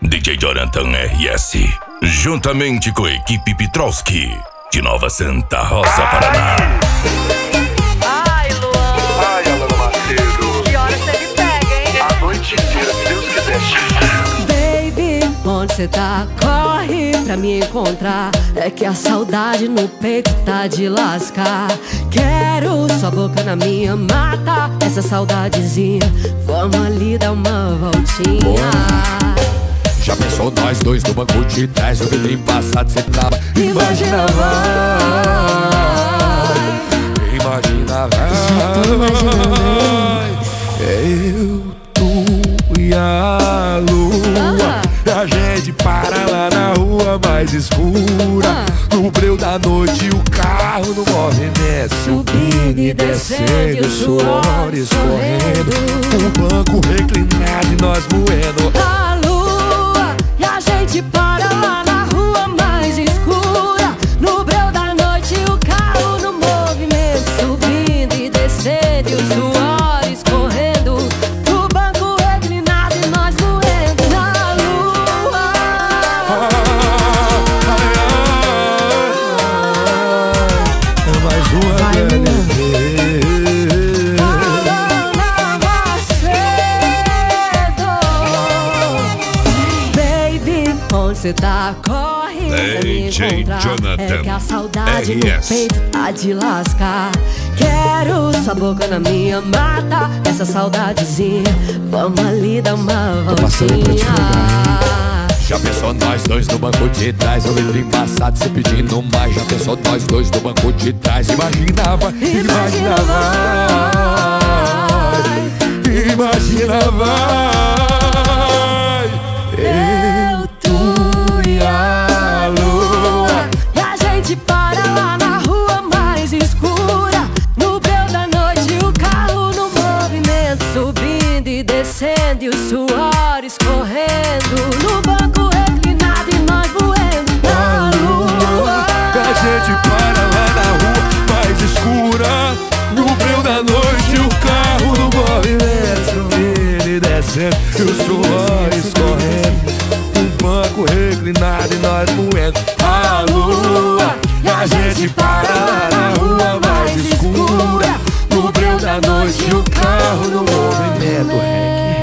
DJ Jonathan RS, juntamente com a equipe Pitrowski, de Nova Santa Rosa, Paraná. Ai, Luan. Ai, Alana Macedo. Que hora você me pega, hein? A noite inteira, se Deus quiser. Baby, onde cê tá? Corre pra me encontrar. É que a saudade no peito tá de lascar. Quero sua boca na minha, mata essa saudadezinha. Vamos ali dar uma voltinha. Já pensou nós dois no banco de trás? O vidrinho passado cê tava. Imagina vai, imagina vai. Eu, tu e a lua. A gente para lá na rua mais escura. No breu da noite o carro no movimento, subindo e descendo, o suor escorrendo. Um banco reclinado e nós moendo A lua, e a gente para lá na rua mais escura. No breu da noite o carro no movimento, subindo e descendo, e o suor escorrendo. No banco reclinado e nós moendo na lua. É mais uma Onde cê tá? Corre pra me DJ encontrar. Jonathan É que a saudade no RS. peito tá de lascar. Quero sua boca na minha, mata essa saudadezinha. Vamos ali dar uma passando pra te voltinha. Já pensou nós dois no banco de trás? O vidrinho passado cê pedindo mais. Já pensou nós dois no banco de trás? Imaginava, imaginava, imaginava. Eu, tu e a lua. E a gente para lá na rua mais escura. No breu da noite o carro no movimento, subindo e descendo, e o suor escorrendo. No banco reclinado e nós voando na lua. A gente para lá na rua mais escura. No breu da noite o carro no movimento, subindo e descendo, e o suor escorrendo. Um banco reclinado e nós moendo a lua. E a gente para lá na rua mais escura. No breu da noite o carro no movimento.